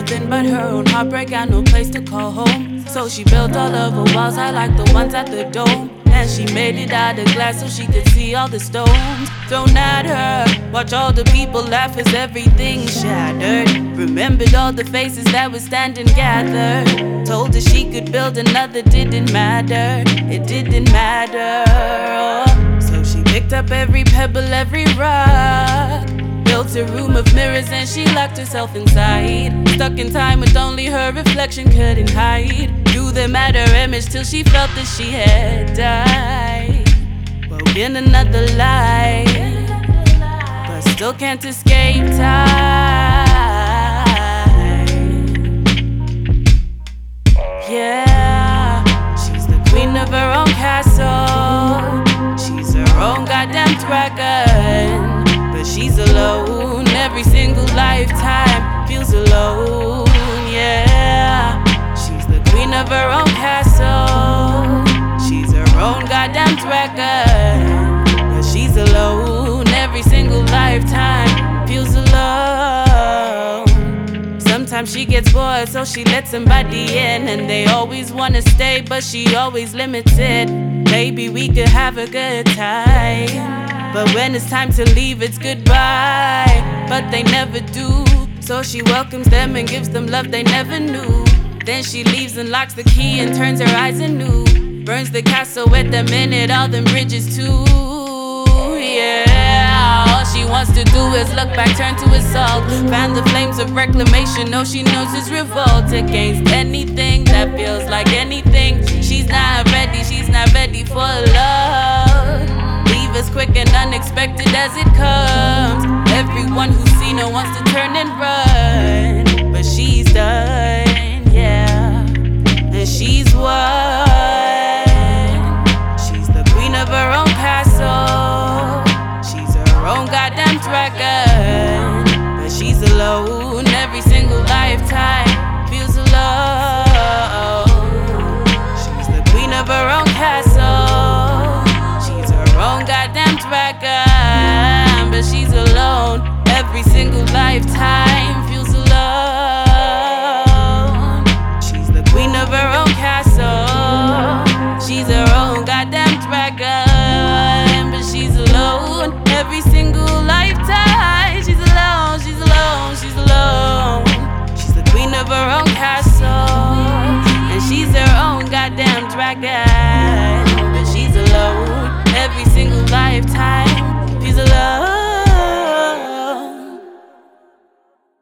nothing but her own heartbreak and no place to call home. So she built all of her walls high like the ones at the dome. And she made it out of glass so she could see all the stones thrown at her. Watch all the people laugh as everything shattered. Remembered all the faces that were standing gathered. Told her she could build another, didn't matter. It didn't matter. So she picked up every pebble, every rock. Built a room of mirrors and she locked herself inside. Stuck in time with only her reflection couldn't hide. Drew them at her image till she felt that she had died. Woke in another life, but still can't escape time. Yeah, she's the queen of her own castle. She's her own goddamn dragon. But she's alone every single lifetime, feels alone, yeah. She's the queen of her own castle. She's her own goddamn dragon. But she's alone every single lifetime, feels alone. Sometimes she gets bored, so she lets somebody in. And they always wanna stay, but she always limits it. Maybe we could have a good time, but when it's time to leave, it's goodbye. But they never do. So she welcomes them and gives them love they never knew. Then she leaves and locks the key and turns her eyes anew. Burns the castle with them in it, all them bridges too. Yeah, all she wants to do is look back, turn to assault. Fan the flames of reclamation, no, she knows it's revolt against anything that feels like anything. She's not ready for love. Leave as quick and unexpected as it comes. Everyone who's seen her wants to turn and run, but she's done, yeah. And she's won. She's the queen of her own castle. She's her own goddamn dragon. But she's alone every single lifetime, feels alone. She's the queen of her own castle. She's her own goddamn dragon. But she's alone every single lifetime, feels alone. She's the queen of her own castle. She's her own goddamn dragon. But she's alone every single lifetime. She's alone, she's alone, she's alone. She's the queen of her own castle. And she's her own goddamn dragon.